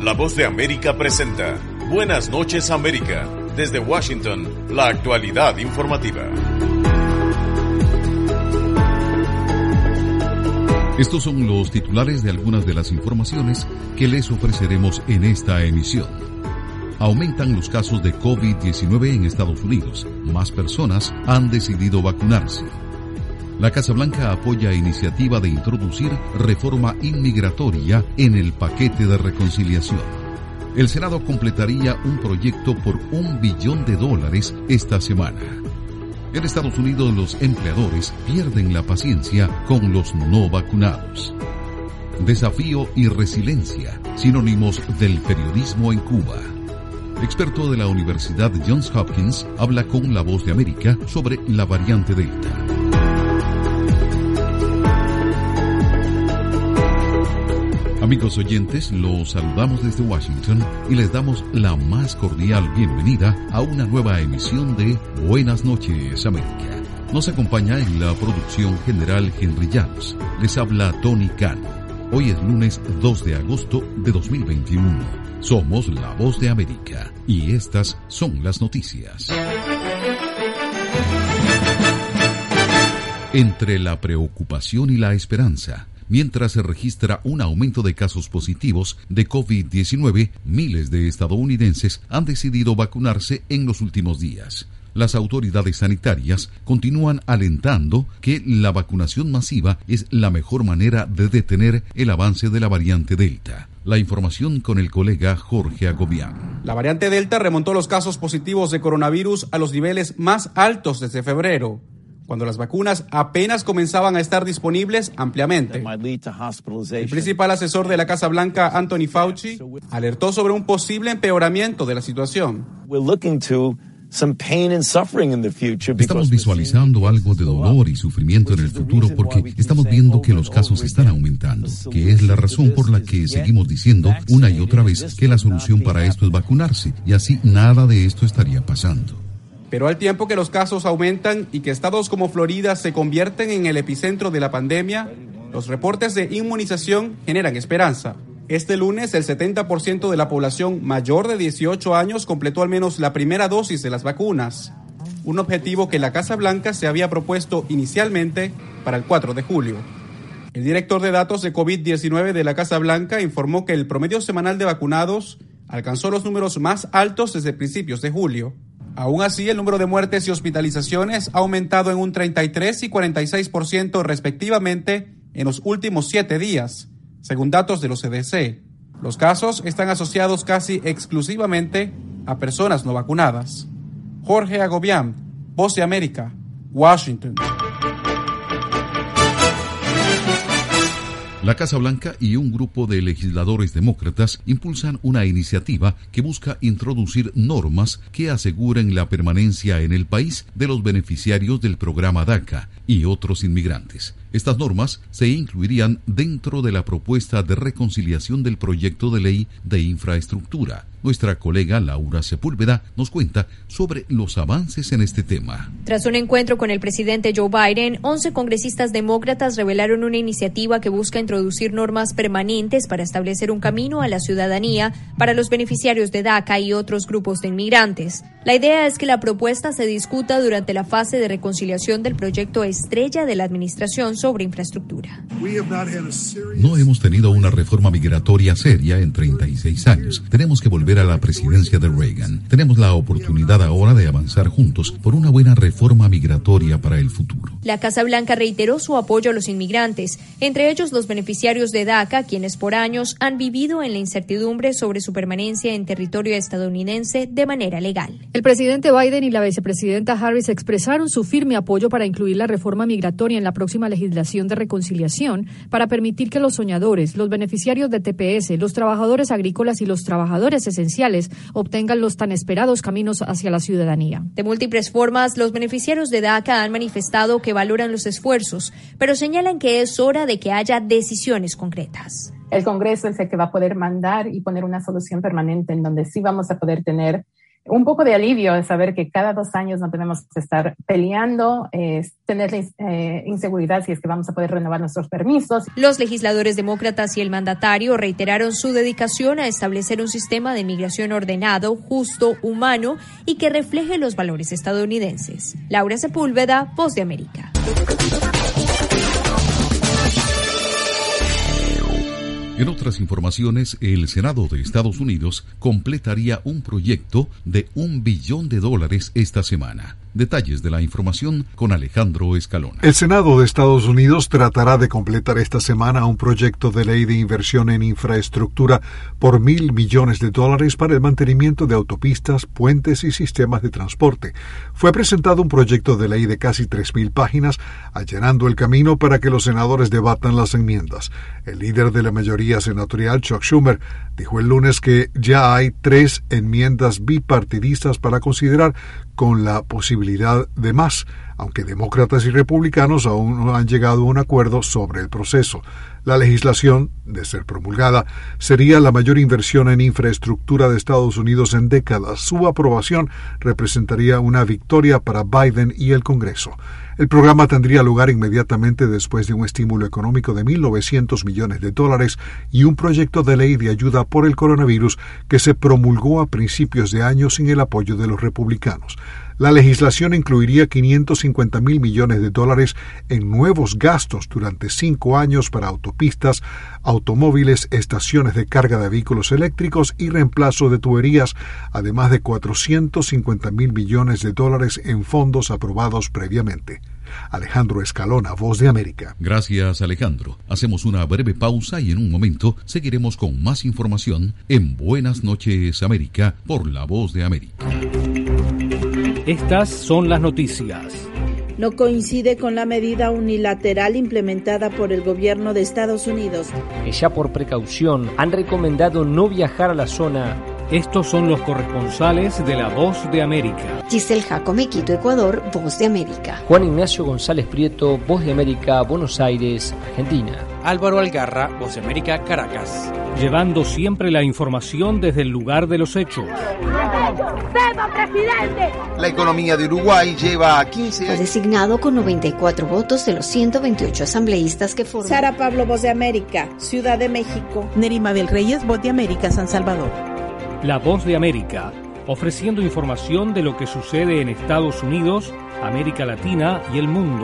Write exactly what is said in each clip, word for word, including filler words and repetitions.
La Voz de América presenta Buenas noches América. Desde Washington, la actualidad informativa. Estos son los titulares de algunas de las informaciones que les ofreceremos en esta emisión. Aumentan los casos de COVID diecinueve en Estados Unidos. Más personas han decidido vacunarse. La Casa Blanca apoya iniciativa de introducir reforma inmigratoria en el paquete de reconciliación. El Senado completaría un proyecto por un billón de dólares esta semana. En Estados Unidos, los empleadores pierden la paciencia con los no vacunados. Desafío y resiliencia, sinónimos del periodismo en Cuba. Experto de la Universidad Johns Hopkins habla con La Voz de América sobre la variante Delta. Amigos oyentes, los saludamos desde Washington y les damos la más cordial bienvenida a una nueva emisión de Buenas noches América. Nos acompaña en la producción general Henry Llanos. Les habla Tony Cano. Hoy es lunes dos de agosto de dos mil veintiuno. Somos La Voz de América y estas son las noticias. Entre la preocupación y la esperanza, mientras se registra un aumento de casos positivos de COVID diecinueve, miles de estadounidenses han decidido vacunarse en los últimos días. Las autoridades sanitarias continúan alentando que la vacunación masiva es la mejor manera de detener el avance de la variante Delta. La información con el colega Jorge Agobián. La variante Delta remontó los casos positivos de coronavirus a los niveles más altos desde febrero, cuando las vacunas apenas comenzaban a estar disponibles ampliamente. El principal asesor de la Casa Blanca, Anthony Fauci, alertó sobre un posible empeoramiento de la situación. Estamos visualizando algo de dolor y sufrimiento en el futuro porque estamos viendo que los casos están aumentando, que es la razón por la que seguimos diciendo una y otra vez que la solución para esto es vacunarse, y así nada de esto estaría pasando. Pero al tiempo que los casos aumentan y que estados como Florida se convierten en el epicentro de la pandemia, los reportes de inmunización generan esperanza. Este lunes, el setenta por ciento de la población mayor de dieciocho años completó al menos la primera dosis de las vacunas, un objetivo que la Casa Blanca se había propuesto inicialmente para el cuatro de julio. El director de datos de COVID diecinueve de la Casa Blanca informó que el promedio semanal de vacunados alcanzó los números más altos desde principios de julio. Aún así, el número de muertes y hospitalizaciones ha aumentado en un treinta y tres y cuarenta y seis por ciento respectivamente en los últimos siete días, según datos de los C D C. Los casos están asociados casi exclusivamente a personas no vacunadas. Jorge Agobián, Voz de América, Washington. La Casa Blanca y un grupo de legisladores demócratas impulsan una iniciativa que busca introducir normas que aseguren la permanencia en el país de los beneficiarios del programa DACA y otros inmigrantes. Estas normas se incluirían dentro de la propuesta de reconciliación del proyecto de ley de infraestructura. Nuestra colega Laura Sepúlveda nos cuenta sobre los avances en este tema. Tras un encuentro con el presidente Joe Biden, once congresistas demócratas revelaron una iniciativa que busca introducir normas permanentes para establecer un camino a la ciudadanía para los beneficiarios de DACA y otros grupos de inmigrantes. La idea es que la propuesta se discuta durante la fase de reconciliación del proyecto estrella de la administración sobre infraestructura. No hemos tenido una reforma migratoria seria en treinta y seis años. Tenemos que volver a la presidencia de Reagan. Tenemos la oportunidad ahora de avanzar juntos por una buena reforma migratoria para el futuro. La Casa Blanca reiteró su apoyo a los inmigrantes, entre ellos los beneficiarios de DACA, quienes por años han vivido en la incertidumbre sobre su permanencia en territorio estadounidense de manera legal. El presidente Biden y la vicepresidenta Harris expresaron su firme apoyo para incluir la reforma migratoria en la próxima legislación de reconciliación para permitir que los soñadores, los beneficiarios de T P S, los trabajadores agrícolas y los trabajadores esenciales obtengan los tan esperados caminos hacia la ciudadanía. De múltiples formas, los beneficiarios de DACA han manifestado que valoran los esfuerzos, pero señalan que es hora de que haya decisiones concretas. El Congreso es el que va a poder mandar y poner una solución permanente en donde sí vamos a poder tener un poco de alivio de saber que cada dos años no tenemos que estar peleando, eh, tener eh, inseguridad si es que vamos a poder renovar nuestros permisos. Los legisladores demócratas y el mandatario reiteraron su dedicación a establecer un sistema de migración ordenado, justo, humano y que refleje los valores estadounidenses. Laura Sepúlveda, Voz de América. En otras informaciones, el Senado de Estados Unidos completaría un proyecto de un billón de dólares esta semana. Detalles de la información con Alejandro Escalona. El Senado de Estados Unidos tratará de completar esta semana un proyecto de ley de inversión en infraestructura por mil millones de dólares para el mantenimiento de autopistas, puentes y sistemas de transporte. Fue presentado un proyecto de ley de casi tres mil páginas, allanando el camino para que los senadores debatan las enmiendas. El líder de la mayoría senatorial, Chuck Schumer, dijo el lunes que ya hay tres enmiendas bipartidistas para considerar, con la posibilidad de más, aunque demócratas y republicanos aún no han llegado a un acuerdo sobre el proceso. La legislación, de ser promulgada, sería la mayor inversión en infraestructura de Estados Unidos en décadas. Su aprobación representaría una victoria para Biden y el Congreso. El programa tendría lugar inmediatamente después de un estímulo económico de mil novecientos millones de dólares y un proyecto de ley de ayuda por el coronavirus que se promulgó a principios de año sin el apoyo de los republicanos. La legislación incluiría quinientos cincuenta mil millones de dólares en nuevos gastos durante cinco años para autopistas, automóviles, estaciones de carga de vehículos eléctricos y reemplazo de tuberías, además de cuatrocientos cincuenta mil millones de dólares en fondos aprobados previamente. Alejandro Escalona, Voz de América. Gracias, Alejandro. Hacemos una breve pausa y en un momento seguiremos con más información en Buenas noches, América, por la Voz de América. Estas son las noticias. No coincide con la medida unilateral implementada por el gobierno de Estados Unidos. Que ya por precaución han recomendado no viajar a la zona. Estos son los corresponsales de la Voz de América. Giselle Jacome, Quito, Ecuador, Voz de América. Juan Ignacio González Prieto, Voz de América, Buenos Aires, Argentina. Álvaro Algarra, Voz de América, Caracas. Llevando siempre la información desde el lugar de los hechos. La economía de Uruguay lleva quince años. Fue designado con noventa y cuatro votos de los ciento veintiocho asambleístas que forman. Sara Pablo, Voz de América, Ciudad de México. Nerima Bel Reyes, Voz de América, San Salvador. La Voz de América, ofreciendo información de lo que sucede en Estados Unidos, América Latina y el mundo.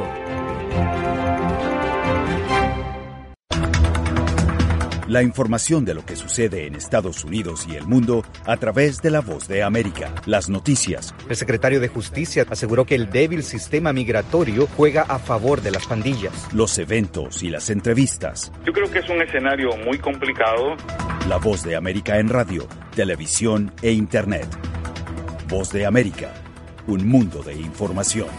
La información de lo que sucede en Estados Unidos y el mundo a través de la Voz de América. Las noticias. El secretario de Justicia aseguró que el débil sistema migratorio juega a favor de las pandillas. Los eventos y las entrevistas. Yo creo que es un escenario muy complicado. La Voz de América en radio, televisión e Internet. Voz de América, un mundo de información.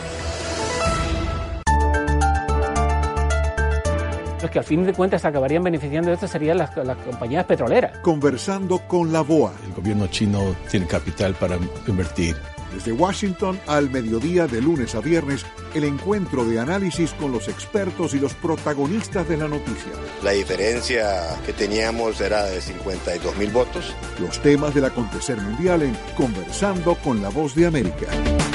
Los que al fin de cuentas acabarían beneficiando de esto serían las, las compañías petroleras. Conversando con la B O A. El gobierno chino tiene capital para invertir. Desde Washington al mediodía de lunes a viernes, el encuentro de análisis con los expertos y los protagonistas de la noticia. La diferencia que teníamos era de cincuenta y dos mil votos. Los temas del acontecer mundial en Conversando con la Voz de América.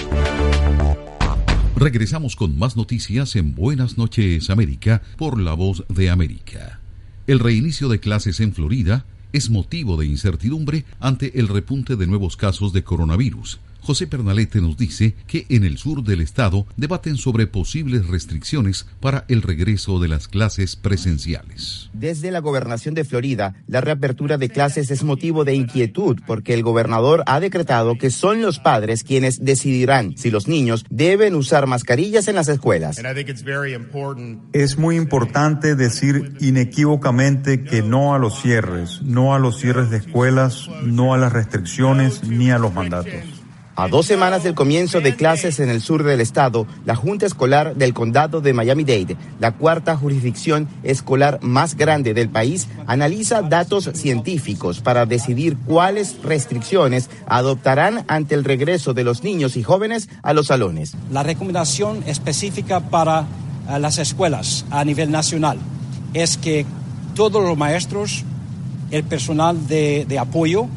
Regresamos con más noticias en Buenas noches, América, por la Voz de América. El reinicio de clases en Florida es motivo de incertidumbre ante el repunte de nuevos casos de coronavirus. José Pernalete nos dice que en el sur del estado debaten sobre posibles restricciones para el regreso de las clases presenciales. Desde la gobernación de Florida, la reapertura de clases es motivo de inquietud porque el gobernador ha decretado que son los padres quienes decidirán si los niños deben usar mascarillas en las escuelas. Es muy importante decir inequívocamente que no a los cierres, no a los cierres de escuelas, no a las restricciones ni a los mandatos. A dos semanas del comienzo de clases en el sur del estado, la Junta Escolar del Condado de Miami-Dade, la cuarta jurisdicción escolar más grande del país, analiza datos científicos para decidir cuáles restricciones adoptarán ante el regreso de los niños y jóvenes a los salones. La recomendación específica para uh, las escuelas a nivel nacional es que todos los maestros, el personal de, de apoyo,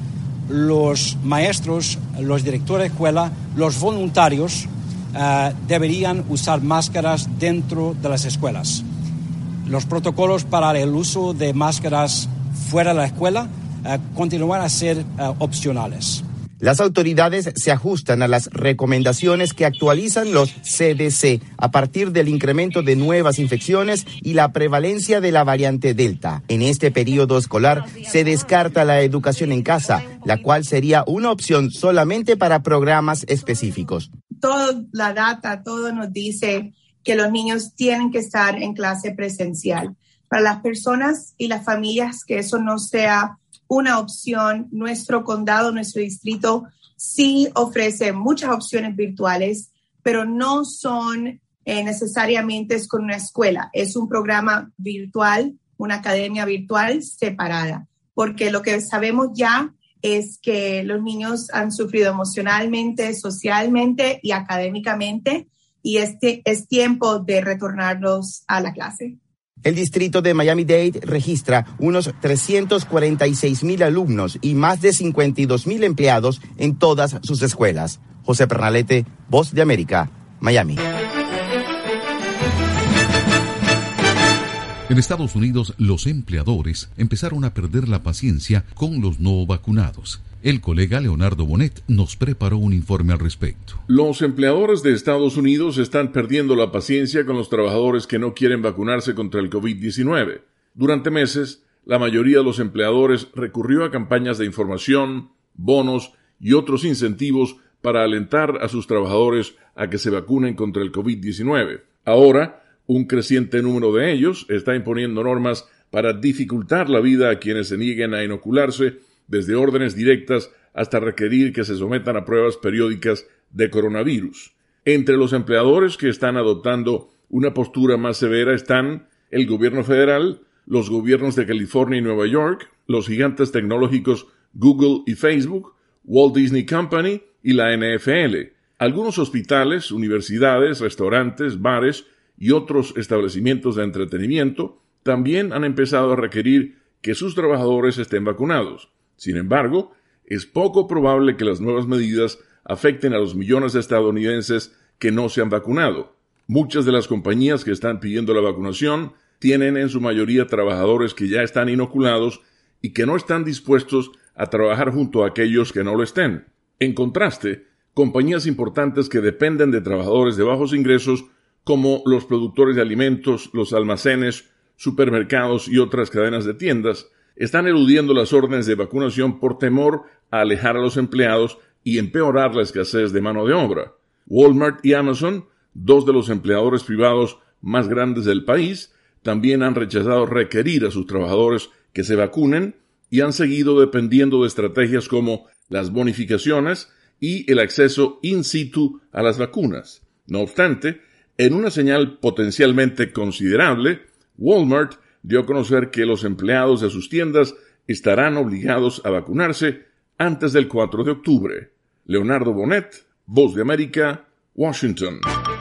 los maestros, los directores de escuela, los voluntarios uh, deberían usar máscaras dentro de las escuelas. Los protocolos para el uso de máscaras fuera de la escuela uh, continúan a ser uh, opcionales. Las autoridades se ajustan a las recomendaciones que actualizan los C D C a partir del incremento de nuevas infecciones y la prevalencia de la variante Delta. En este periodo escolar se descarta la educación en casa, la cual sería una opción solamente para programas específicos. Toda la data, todo nos dice que los niños tienen que estar en clase presencial. Para las personas y las familias que eso no sea una opción, nuestro condado, nuestro distrito sí ofrece muchas opciones virtuales, pero no son eh, necesariamente con una escuela. Es un programa virtual, una academia virtual separada, porque lo que sabemos ya es que los niños han sufrido emocionalmente, socialmente y académicamente, y este es tiempo de retornarlos a la clase. El distrito de Miami-Dade registra unos trescientos cuarenta y seis mil alumnos y más de cincuenta y dos mil empleados en todas sus escuelas. José Pernalete, Voz de América, Miami. En Estados Unidos, los empleadores empezaron a perder la paciencia con los no vacunados. El colega Leonardo Bonet nos preparó un informe al respecto. Los empleadores de Estados Unidos están perdiendo la paciencia con los trabajadores que no quieren vacunarse contra el covid diecinueve. Durante meses, la mayoría de los empleadores recurrió a campañas de información, bonos y otros incentivos para alentar a sus trabajadores a que se vacunen contra el covid diecinueve. Ahora, un creciente número de ellos está imponiendo normas para dificultar la vida a quienes se nieguen a inocularse, desde órdenes directas hasta requerir que se sometan a pruebas periódicas de coronavirus. Entre los empleadores que están adoptando una postura más severa están el gobierno federal, los gobiernos de California y Nueva York, los gigantes tecnológicos Google y Facebook, Walt Disney Company y la N F L. Algunos hospitales, universidades, restaurantes, bares y otros establecimientos de entretenimiento también han empezado a requerir que sus trabajadores estén vacunados. Sin embargo, es poco probable que las nuevas medidas afecten a los millones de estadounidenses que no se han vacunado. Muchas de las compañías que están pidiendo la vacunación tienen en su mayoría trabajadores que ya están inoculados y que no están dispuestos a trabajar junto a aquellos que no lo estén. En contraste, compañías importantes que dependen de trabajadores de bajos ingresos, como los productores de alimentos, los almacenes, supermercados y otras cadenas de tiendas, están eludiendo las órdenes de vacunación por temor a alejar a los empleados y empeorar la escasez de mano de obra. Walmart y Amazon, dos de los empleadores privados más grandes del país, también han rechazado requerir a sus trabajadores que se vacunen y han seguido dependiendo de estrategias como las bonificaciones y el acceso in situ a las vacunas. No obstante, en una señal potencialmente considerable, Walmart dio a conocer que los empleados de sus tiendas estarán obligados a vacunarse antes del cuatro de octubre. Leonardo Bonet, Voz de América, Washington.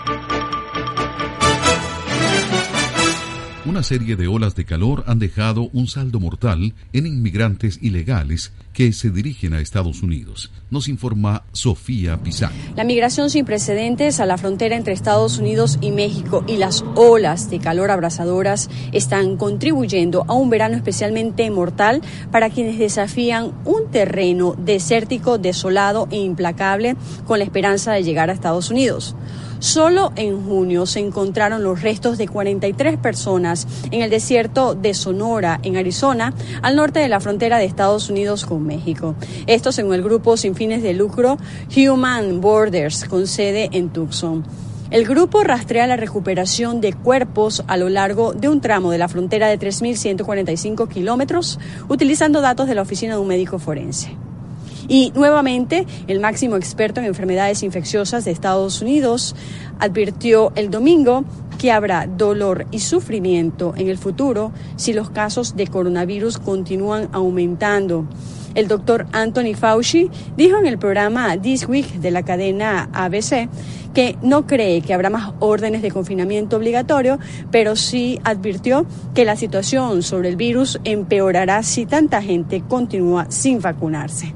Una serie de olas de calor han dejado un saldo mortal en inmigrantes ilegales que se dirigen a Estados Unidos. Nos informa Sofía Pizarro. La migración sin precedentes a la frontera entre Estados Unidos y México y las olas de calor abrasadoras están contribuyendo a un verano especialmente mortal para quienes desafían un terreno desértico, desolado e implacable con la esperanza de llegar a Estados Unidos. Solo en junio se encontraron los restos de cuarenta y tres personas en el desierto de Sonora, en Arizona, al norte de la frontera de Estados Unidos con México. Esto según el grupo sin fines de lucro Human Borders, con sede en Tucson. El grupo rastrea la recuperación de cuerpos a lo largo de un tramo de la frontera de tres mil ciento cuarenta y cinco kilómetros, utilizando datos de la oficina de un médico forense. Y nuevamente, el máximo experto en enfermedades infecciosas de Estados Unidos advirtió el domingo que habrá dolor y sufrimiento en el futuro si los casos de coronavirus continúan aumentando. El doctor Anthony Fauci dijo en el programa This Week de la cadena A B C que no cree que habrá más órdenes de confinamiento obligatorio, pero sí advirtió que la situación sobre el virus empeorará si tanta gente continúa sin vacunarse.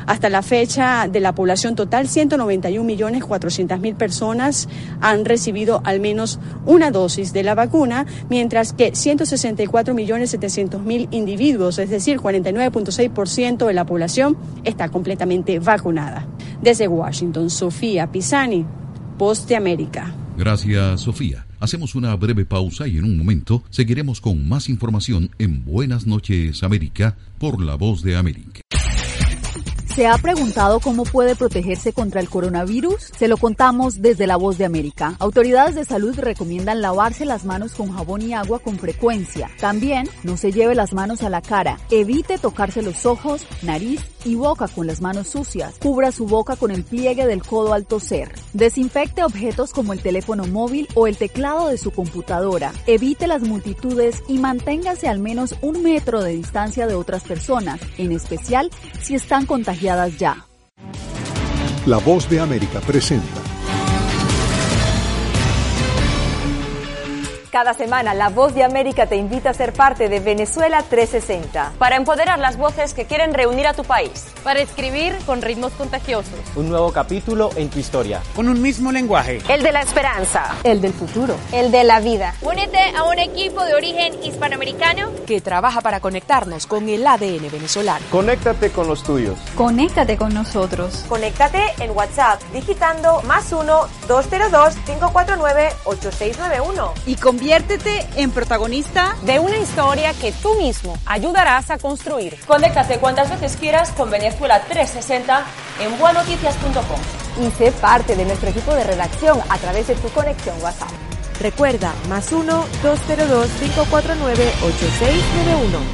Hasta la fecha, de la población total, ciento noventa y un millones cuatrocientas mil personas han recibido al menos una dosis de la vacuna, mientras que ciento sesenta y cuatro millones setecientos mil individuos, es decir, cuarenta y nueve punto seis por ciento de la población, está completamente vacunada. Desde Washington, Sofía Pisani, Voz de América. Gracias, Sofía. Hacemos una breve pausa y en un momento seguiremos con más información en Buenas noches, América, por La Voz de América. ¿Se ha preguntado cómo puede protegerse contra el coronavirus? Se lo contamos desde La Voz de América. Autoridades de salud recomiendan lavarse las manos con jabón y agua con frecuencia. También no se lleve las manos a la cara. Evite tocarse los ojos, nariz y boca con las manos sucias. Cubra su boca con el pliegue del codo al toser. Desinfecte objetos como el teléfono móvil o el teclado de su computadora. Evite las multitudes y manténgase al menos un metro de distancia de otras personas, en especial si están contagiadas ya. La Voz de América presenta. Cada semana, La Voz de América te invita a ser parte de Venezuela trescientos sesenta. Para empoderar las voces que quieren reunir a tu país. Para escribir con ritmos contagiosos. Un nuevo capítulo en tu historia. Con un mismo lenguaje. El de la esperanza. El del futuro. El de la vida. Únete a un equipo de origen hispanoamericano que trabaja para conectarnos con el A D N venezolano. Conéctate con los tuyos. Conéctate con nosotros. Conéctate en WhatsApp digitando más uno, dos cero dos, cinco cuatro nueve, ocho seis nueve uno. Y conviértete en protagonista de una historia que tú mismo ayudarás a construir. Conéctate cuantas veces quieras con Venezuela trescientos sesenta en buenoticias punto com. Y sé parte de nuestro equipo de redacción a través de tu conexión WhatsApp. Recuerda, más uno, dos cero dos, cinco cuatro nueve, ocho seis nueve uno.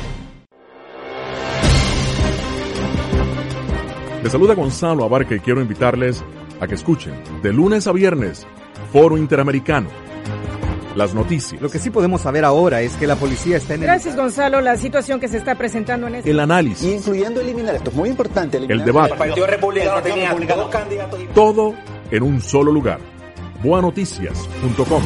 Les saluda Gonzalo Abarca y quiero invitarles a que escuchen de lunes a viernes Foro Interamericano. Las noticias. Lo que sí podemos saber ahora es que la policía está en el... Gracias, Gonzalo. La situación que se está presentando en este... El análisis. Y incluyendo eliminar, esto es muy importante. El debate. El Partido Republicano tenía dos candidatos. Todo en un solo lugar. buenoticias punto com.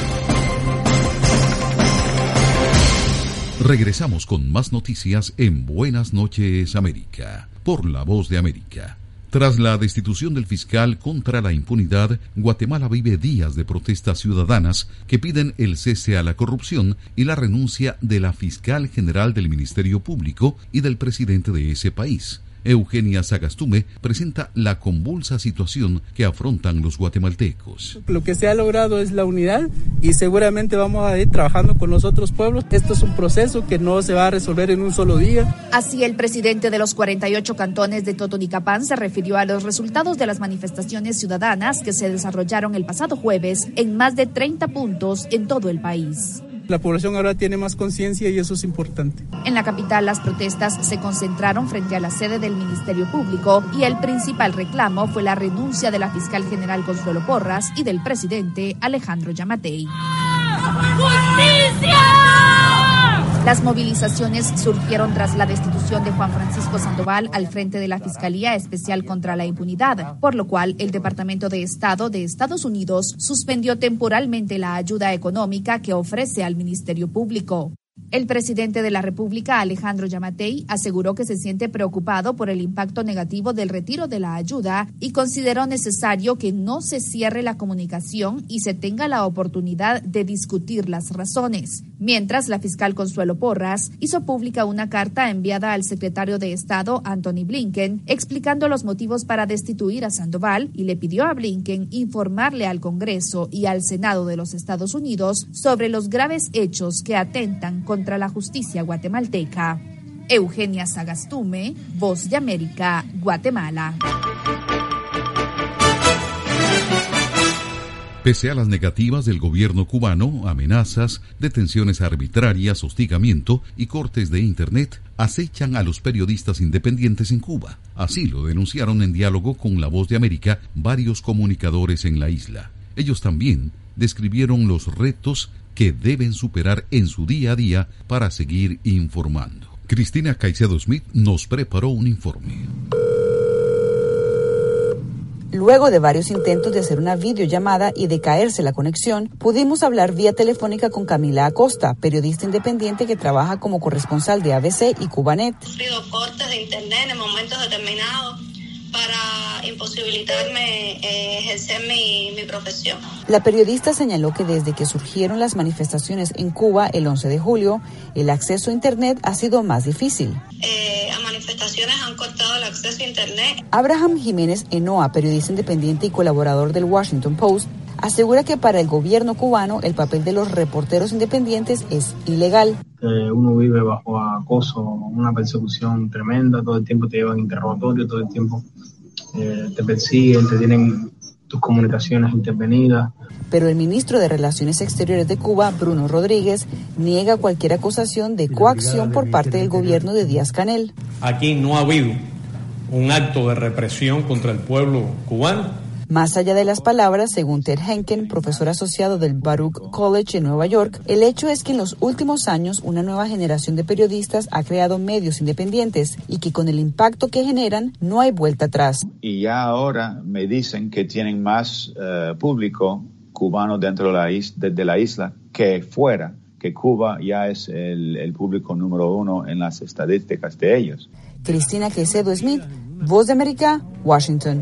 Regresamos con más noticias en Buenas noches, América, por La Voz de América. Tras la destitución del fiscal contra la impunidad, Guatemala vive días de protestas ciudadanas que piden el cese a la corrupción y la renuncia de la fiscal general del Ministerio Público y del presidente de ese país. Eugenia Sagastume presenta la convulsa situación que afrontan los guatemaltecos. Lo que se ha logrado es la unidad y seguramente vamos a ir trabajando con los otros pueblos. Esto es un proceso que no se va a resolver en un solo día. Así, el presidente de los cuarenta y ocho cantones de Totonicapán se refirió a los resultados de las manifestaciones ciudadanas que se desarrollaron el pasado jueves en más de treinta puntos en todo el país. La población ahora tiene más conciencia y eso es importante. En la capital, las protestas se concentraron frente a la sede del Ministerio Público y el principal reclamo fue la renuncia de la fiscal general Consuelo Porras y del presidente Alejandro Yamatei. ¡Justicia! Las movilizaciones surgieron tras la destitución de Juan Francisco Sandoval al frente de la Fiscalía Especial contra la Impunidad, por lo cual el Departamento de Estado de Estados Unidos suspendió temporalmente la ayuda económica que ofrece al Ministerio Público. El presidente de la República, Alejandro Yamatei, aseguró que se siente preocupado por el impacto negativo del retiro de la ayuda y consideró necesario que no se cierre la comunicación y se tenga la oportunidad de discutir las razones. Mientras, la fiscal Consuelo Porras hizo pública una carta enviada al secretario de Estado, Anthony Blinken, explicando los motivos para destituir a Sandoval y le pidió a Blinken informarle al Congreso y al Senado de los Estados Unidos sobre los graves hechos que atentan contra la justicia guatemalteca. Eugenia Sagastume, Voz de América, Guatemala. Pese a las negativas del gobierno cubano, amenazas, detenciones arbitrarias, hostigamiento y cortes de Internet acechan a los periodistas independientes en Cuba. Así lo denunciaron en diálogo con La Voz de América varios comunicadores en la isla. Ellos también describieron los retos que deben superar en su día a día para seguir informando. Cristina Caicedo Smith nos preparó un informe. Luego de varios intentos de hacer una videollamada y de caerse la conexión, pudimos hablar vía telefónica con Camila Acosta, periodista independiente que trabaja como corresponsal de A B C y Cubanet. He sufrido cortes de internet en momentos determinados. para imposibilitarme eh, ejercer mi, mi profesión. La periodista señaló que desde que surgieron las manifestaciones en Cuba el once de julio, el acceso a Internet ha sido más difícil. Eh, a manifestaciones han cortado el acceso a Internet. Abraham Jiménez Enoa, periodista independiente y colaborador del Washington Post, asegura que para el gobierno cubano el papel de los reporteros independientes es ilegal. Eh, uno vive bajo acoso, una persecución tremenda, todo el tiempo te llevan interrogatorio, todo el tiempo eh, te persiguen, te tienen tus comunicaciones intervenidas. Pero el ministro de Relaciones Exteriores de Cuba, Bruno Rodríguez, niega cualquier acusación de coacción por parte del gobierno de Díaz-Canel. Aquí no ha habido un acto de represión contra el pueblo cubano. Más allá de las palabras, según Ted Henken, profesor asociado del Baruch College en Nueva York, el hecho es que en los últimos años una nueva generación de periodistas ha creado medios independientes y que con el impacto que generan no hay vuelta atrás. Y ya ahora me dicen que tienen más uh, público cubano dentro de la, is- de, de la isla que fuera, que Cuba ya es el, el público número uno en las estadísticas de ellos. Cristina Quecedo Smith, Voz de América, Washington.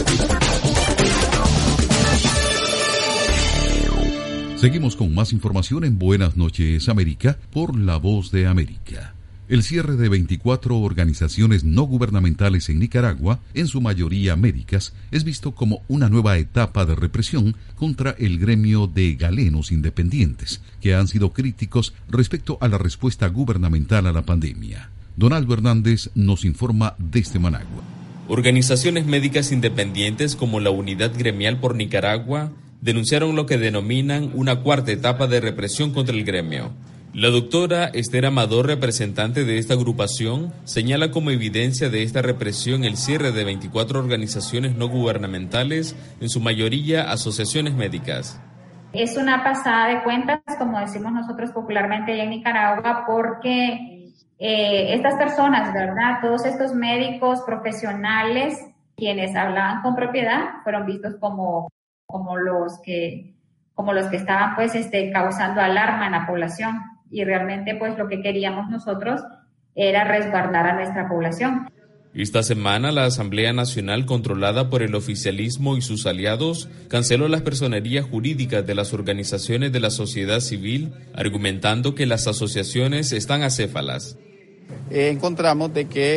Seguimos con más información en Buenas noches América por La Voz de América. El cierre de veinticuatro organizaciones no gubernamentales en Nicaragua, en su mayoría médicas, es visto como una nueva etapa de represión contra el gremio de galenos independientes, que han sido críticos respecto a la respuesta gubernamental a la pandemia. Donaldo Hernández nos informa desde Managua. Organizaciones médicas independientes como la Unidad Gremial por Nicaragua denunciaron lo que denominan una cuarta etapa de represión contra el gremio. La doctora Esther Amador, representante de esta agrupación, señala como evidencia de esta represión el cierre de veinticuatro organizaciones no gubernamentales, en su mayoría asociaciones médicas. Es una pasada de cuentas, como decimos nosotros popularmente allá en Nicaragua, porque eh, estas personas, ¿verdad? Todos estos médicos profesionales, quienes hablaban con propiedad, fueron vistos como como los que como los que estaban pues este causando alarma en la población, y realmente pues lo que queríamos nosotros era resguardar a nuestra población. Esta semana la Asamblea Nacional, controlada por el oficialismo y sus aliados, canceló las personerías jurídicas de las organizaciones de la sociedad civil, argumentando que las asociaciones están acéfalas. Eh, encontramos de que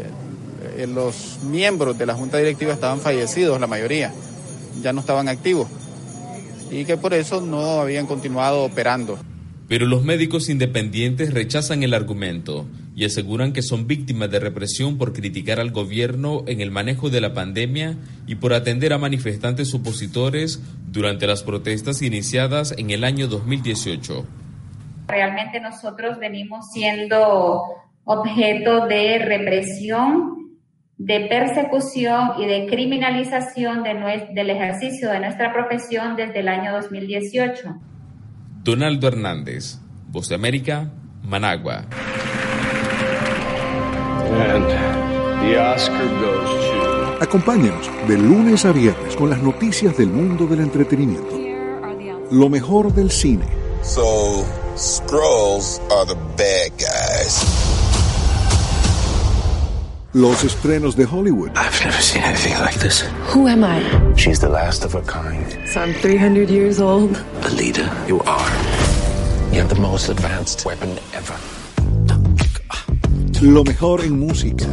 eh, los miembros de la Junta Directiva estaban fallecidos, la mayoría ya no estaban activos, y que por eso no habían continuado operando. Pero los médicos independientes rechazan el argumento y aseguran que son víctimas de represión por criticar al gobierno en el manejo de la pandemia y por atender a manifestantes opositores durante las protestas iniciadas en el año dos mil dieciocho. Realmente nosotros venimos siendo objeto de represión, de persecución y de criminalización de nue- del ejercicio de nuestra profesión desde el año dos mil dieciocho. Donaldo Hernández, Voz de América, Managua. And the Oscar goes to... Acompáñenos de lunes a viernes con las noticias del mundo del entretenimiento. Lo mejor del cine. So, Skrulls are the bad guys. Los estrenos de Hollywood. I've never seen anything like this. Who am I? She's the last of her kind. So I'm three hundred years old. Alita, you are. You have the most advanced weapon ever. Lo mejor en música.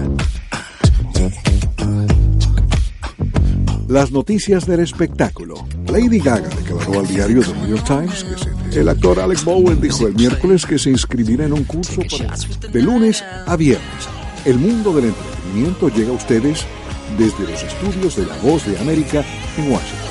Las noticias del espectáculo. Lady Gaga declaró al diario The New York Times que se... El actor Alec Bowen dijo el miércoles que se inscribirá en un curso para... de lunes a viernes. El mundo del entretenimiento llega a ustedes desde los estudios de La Voz de América en Washington.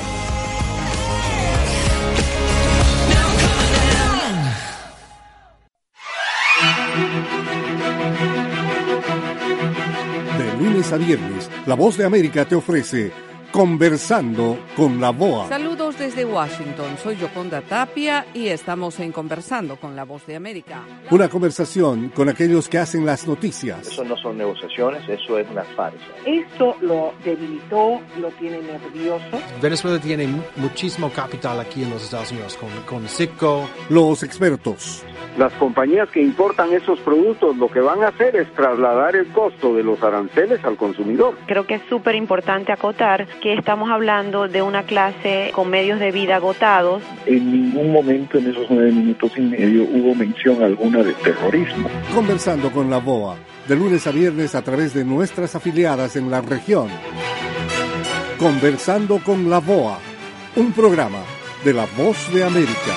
De lunes a viernes, La Voz de América te ofrece Conversando con la B O A. Saludos desde Washington. Soy Yoconda Tapia y estamos en Conversando con la Voz de América. Una conversación con aquellos que hacen las noticias. Eso no son negociaciones, eso es una farsa. Esto lo debilitó, lo tiene nervioso. Venezuela tiene muchísimo capital aquí en los Estados Unidos, con, con Citgo. Los expertos. Las compañías que importan esos productos lo que van a hacer es trasladar el costo de los aranceles al consumidor. Creo que es súper importante acotar que estamos hablando de una clase con medios de vida agotados. En ningún momento en esos nueve minutos y medio hubo mención alguna de terrorismo. Conversando con la B O A, de lunes a viernes a través de nuestras afiliadas en la región. Conversando con la B O A, un programa de La Voz de América.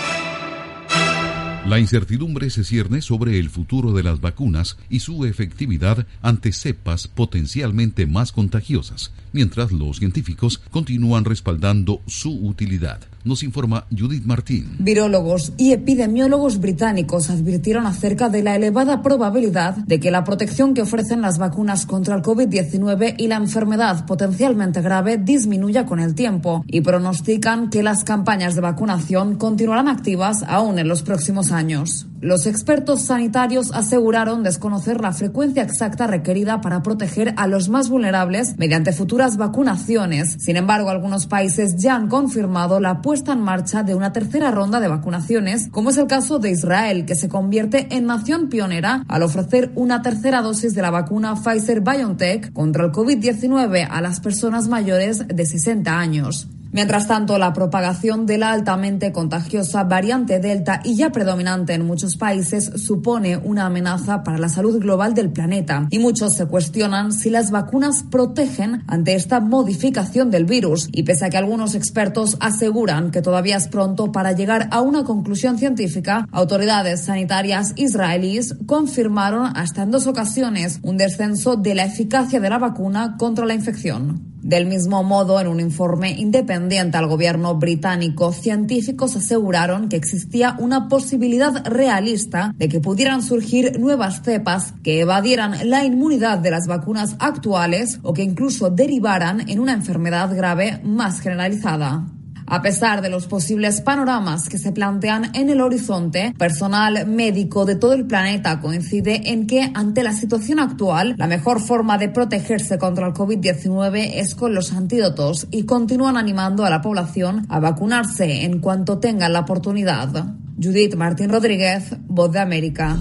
La incertidumbre se cierne sobre el futuro de las vacunas y su efectividad ante cepas potencialmente más contagiosas, mientras los científicos continúan respaldando su utilidad. Nos informa Judith Martín. Virólogos y epidemiólogos británicos advirtieron acerca de la elevada probabilidad de que la protección que ofrecen las vacunas contra el COVID diecinueve y la enfermedad potencialmente grave disminuya con el tiempo y pronostican que las campañas de vacunación continuarán activas aún en los próximos años. Los expertos sanitarios aseguraron desconocer la frecuencia exacta requerida para proteger a los más vulnerables mediante futuras vacunaciones. Sin embargo, algunos países ya han confirmado la puesta en marcha de una tercera ronda de vacunaciones, como es el caso de Israel, que se convierte en nación pionera al ofrecer una tercera dosis de la vacuna Pfizer-BioNTech contra el COVID diecinueve a las personas mayores de sesenta años. Mientras tanto, la propagación de la altamente contagiosa variante Delta y ya predominante en muchos países supone una amenaza para la salud global del planeta y muchos se cuestionan si las vacunas protegen ante esta modificación del virus y pese a que algunos expertos aseguran que todavía es pronto para llegar a una conclusión científica, autoridades sanitarias israelíes confirmaron hasta en dos ocasiones un descenso de la eficacia de la vacuna contra la infección. Del mismo modo, en un informe independiente al gobierno británico, científicos aseguraron que existía una posibilidad realista de que pudieran surgir nuevas cepas que evadieran la inmunidad de las vacunas actuales o que incluso derivaran en una enfermedad grave más generalizada. A pesar de los posibles panoramas que se plantean en el horizonte, personal médico de todo el planeta coincide en que, ante la situación actual, la mejor forma de protegerse contra el COVID diecinueve es con los antídotos y continúan animando a la población a vacunarse en cuanto tengan la oportunidad. Judith Martín Rodríguez, Voz de América.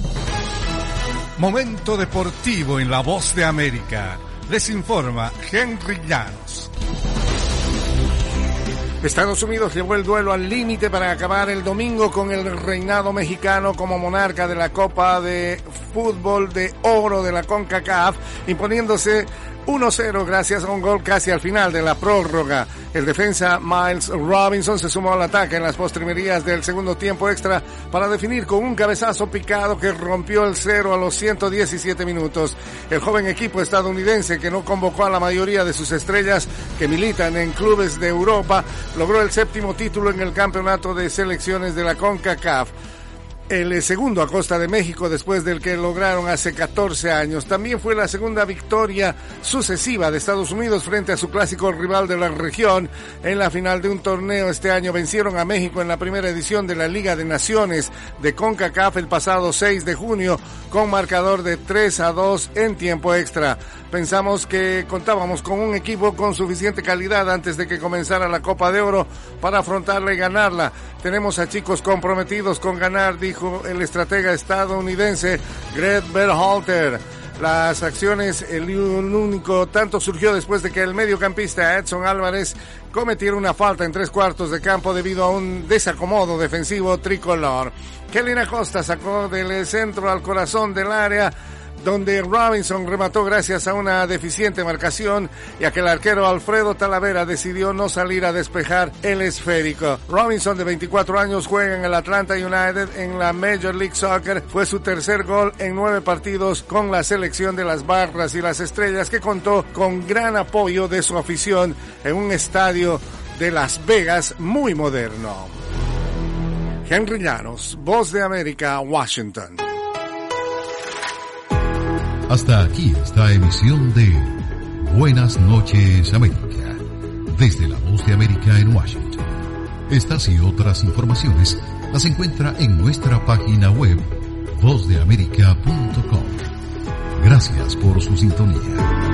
Momento deportivo en La Voz de América. Les informa Henry Llanos. Estados Unidos llevó el duelo al límite para acabar el domingo con el reinado mexicano como monarca de la Copa de Fútbol de Oro de la CONCACAF, imponiéndose uno cero gracias a un gol casi al final de la prórroga. El defensa Miles Robinson se sumó al ataque en las postrimerías del segundo tiempo extra para definir con un cabezazo picado que rompió el cero a los ciento diecisiete minutos. El joven equipo estadounidense, que no convocó a la mayoría de sus estrellas que militan en clubes de Europa, logró el séptimo título en el campeonato de selecciones de la CONCACAF. El segundo a costa de México después del que lograron hace catorce años. También fue la segunda victoria sucesiva de Estados Unidos frente a su clásico rival de la región en la final de un torneo. Este año vencieron a México en la primera edición de la Liga de Naciones de CONCACAF el pasado seis de junio con marcador de tres a dos en tiempo extra. Pensamos que contábamos con un equipo con suficiente calidad antes de que comenzara la Copa de Oro para afrontarla y ganarla. Tenemos a chicos comprometidos con ganar, dijo el estratega estadounidense Greg Berhalter. Las acciones, el único tanto surgió después de que el mediocampista Edson Álvarez cometiera una falta en tres cuartos de campo debido a un desacomodo defensivo tricolor. Kellyn Acosta sacó del centro al corazón del área, donde Robinson remató gracias a una deficiente marcación y a que el arquero Alfredo Talavera decidió no salir a despejar el esférico. Robinson, de veinticuatro años, juega en el Atlanta United en la Major League Soccer. Fue su tercer gol en nueve partidos con la selección de las Barras y las Estrellas, que contó con gran apoyo de su afición en un estadio de Las Vegas muy moderno. Henry Llanos, Voz de América, Washington. Hasta aquí esta emisión de Buenas noches, América, desde la Voz de América en Washington. Estas y otras informaciones las encuentra en nuestra página web voz de américa punto com. Gracias por su sintonía.